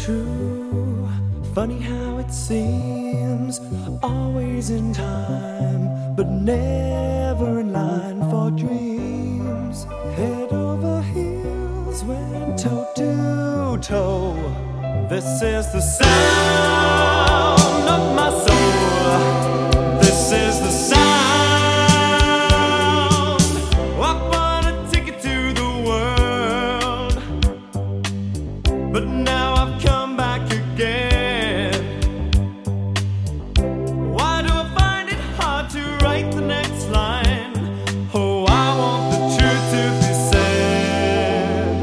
true. Funny how it seems, always in time, but never in line for dreams. Head over heels, went toe to toe. This is the sound of my soul. This is the sound. I bought a ticket to the world, but now I've come back again. Why do I find it hard to write the next line? Oh, I want the truth to be said.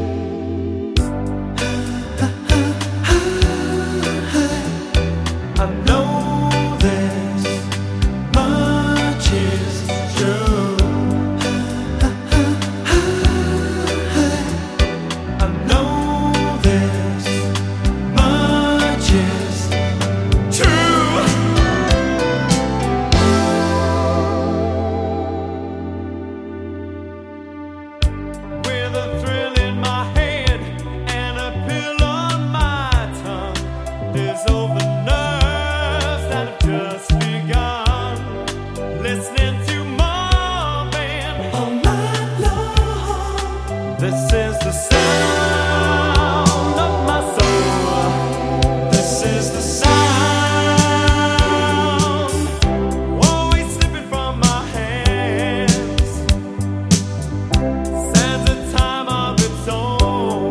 I know this much is true. I know this much is true. With a thrill in my head and a pill on my tongue, there's over nerves that have just begun. Listening to Marvin all night long. This is the sound of my soul. This is the sound, always slipping from my hands. Stands a time of its own.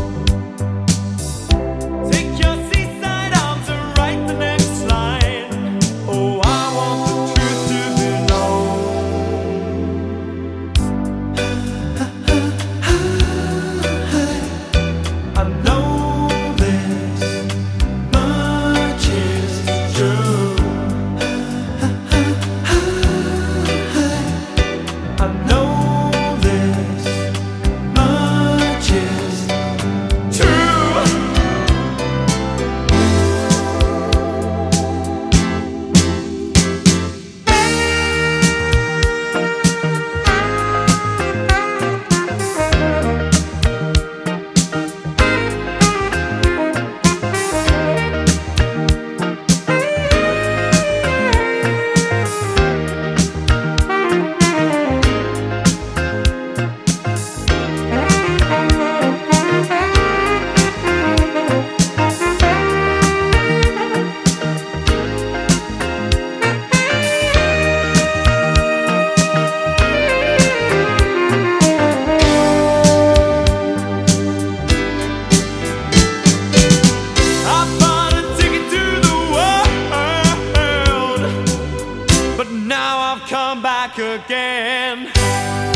Take your seaside arms and write the next line. Oh, I want the truth to be known. I know this much is true. I know this much is true. I bought a ticket to the world, but now I've come back again.